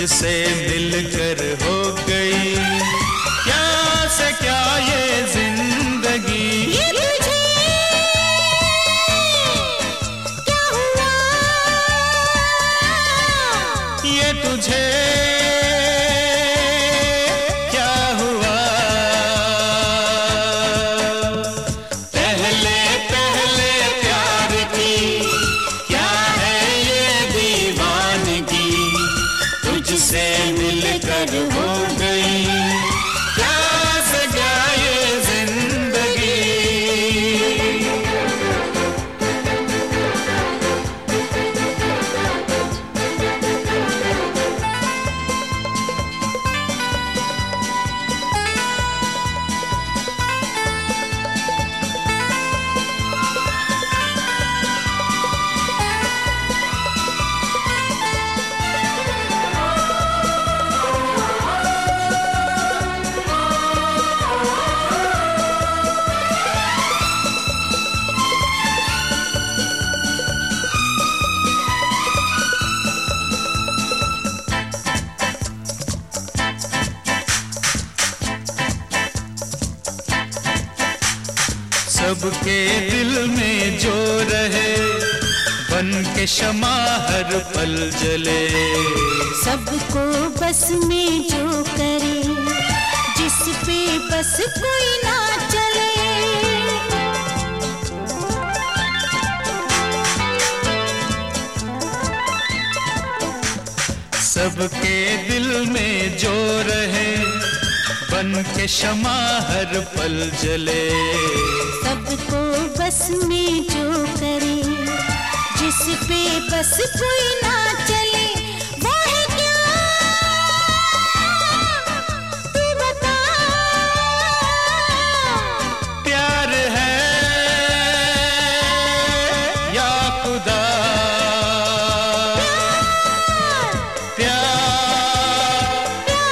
तुझसे मिलकर हो गई क्या से क्या ये जिंदगी। ये तुझे क्या हुआ, ये तुझे क्या हुआ। पहले पहले प्यार की क्या है ये दीवानगी, तुझसे मिलकर हो गई क्या से क्या ये जिंदगी। सबके दिल में जो रहे बन के शमा हर पल जले। सबको बस में जो करे जिस पे बस कोई ना चले। सबके दिल में जो रहे बन के शमा हर पल जले। सबको बस में जो करे जिस पे बस कोई ना चले। वो है क्या तू बता, प्यार है या खुदा। प्यार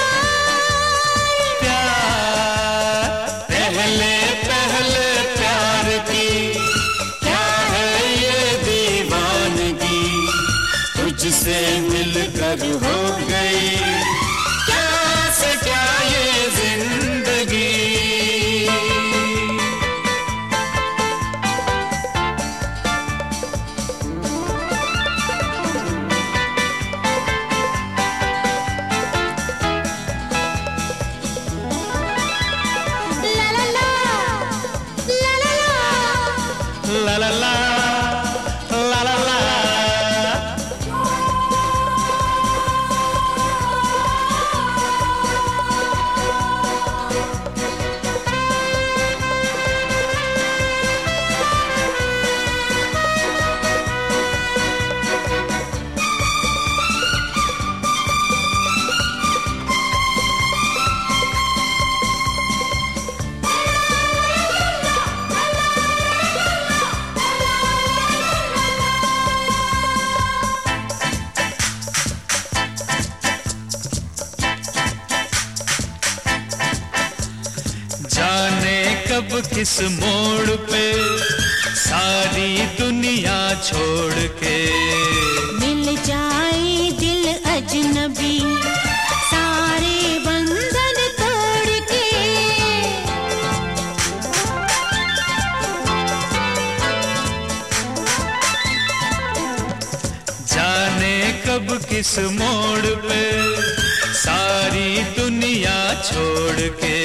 प्यार पहले पहले प्यार की क्या है ये दीवानगी, तुझसे मिलकर हो गई क्या से क्या ये जिंदगी। ला ला ला ला ला ला। ला ला ला ला ला ला। जाने कब किस मोड़ पे सारी दुनिया छोड़ के मिल जाए दिल अजनबी सारे बंधन तोड़ के। जाने कब किस मोड़ पे सारी दुनिया छोड़ के